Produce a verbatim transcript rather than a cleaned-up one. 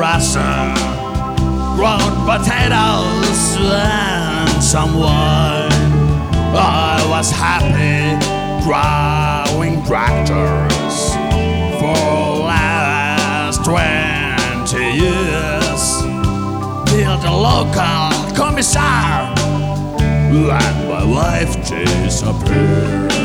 rasa, ground potatoes and some wine. I was happy driving tractors for last twenty years till the local commissar and my wife disappeared.